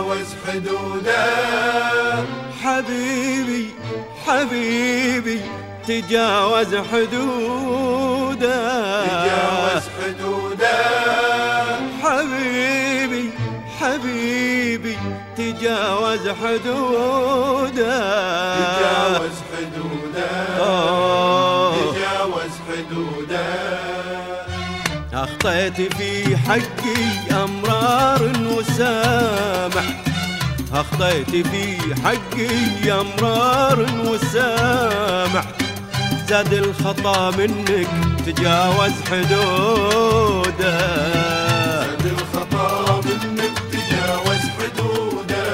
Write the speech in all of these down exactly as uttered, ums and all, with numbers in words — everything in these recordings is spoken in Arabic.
تجاوز حدوده. حبيبي حبيبي تجاوز حدوده، تجاوز حدوده. حبيبي حبيبي تجاوز حدوده، تجاوز حدوده. تجاوز حدوده. أخطيت في حقي أمرار وسامح، أخطيت في حقي أمرار وسامح، زاد الخطا منك تجاوز حدوده، زاد الخطا منك تجاوز حدوده.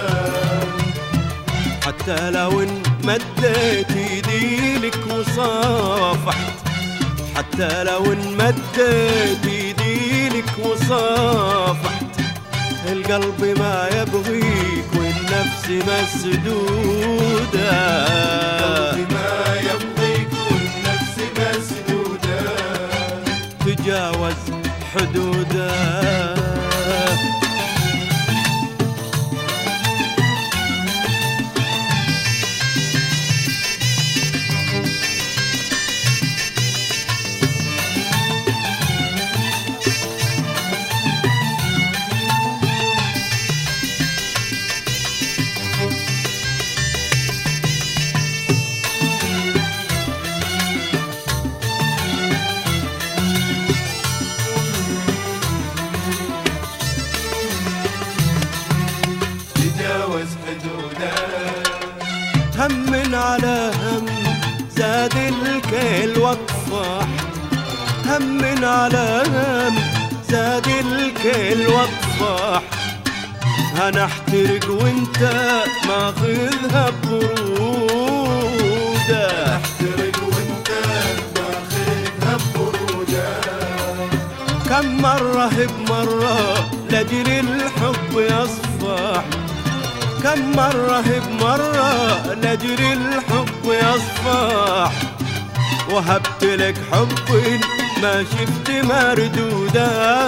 حتى لو ان مديت ايدي لك وصافحت، حتى لو ان مديت ايدي لك وصافحت، القلب ما يبغيك والنفس مسدودة، القلب ما يبغيك والنفس مسدودة. تجاوز حدوده. هم على هم زاد الكيل واطفح، هم على هم زاد الكيل واطفح، انا احترق وانت ماخذها ببروده، احترق وانت ماخذها ببروده. كم مرة بمرة لاجل الحب يصفح، كم مرة بمرة لاجل الحب يصفح، وهبت لك حب ما شفت مردوده،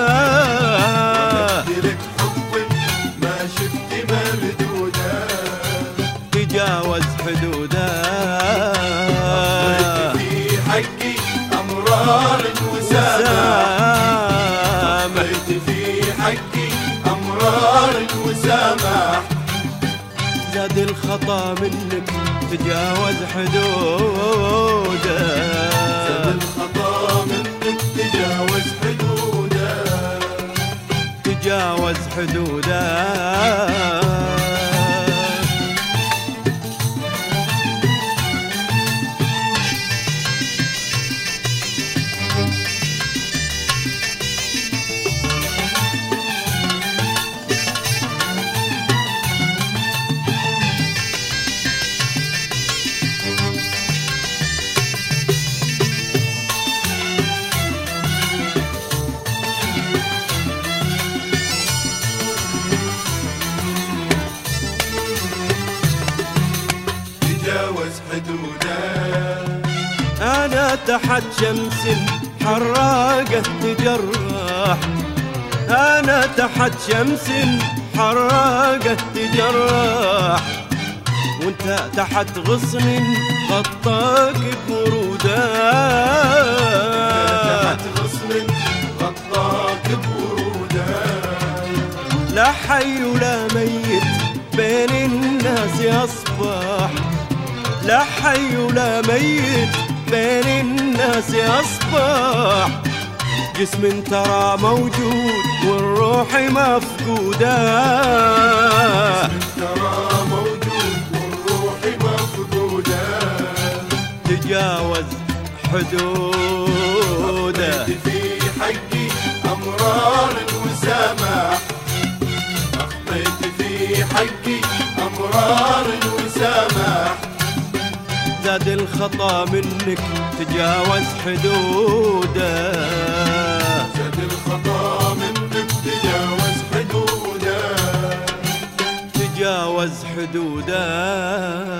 وهبت لك حب ما شفت مردوده. تجاوز حدوده. أخطيت في حقي أمرار وسامح، أخطيت في حقي أمرار وسامح، زاد الخطا منك تجاوز حدوده، زاد الخطا منك تجاوز حدوده. تجاوز حدوده. أنا تحت شمس حراقة تجرح، أنا تحت شمس حراقة تجرح، وانت تحت غصن غطاك بورودة، تحت غصن غطاك بورودة. لا حي ولا ميت بين الناس يصبح، لا حي ولا ميت بين الناس يصبح، جسم ترى موجود والروح مفقودة، جسم ترى موجود والروح مفقودة. تجاوز حدوده. أخطيت في حقي أمرار وسامح، أخطيت في حقي أمرار وسامح، زاد الخطا منك تجاوز حدوده، زاد الخطا منك تجاوز حدوده. تجاوز حدوده.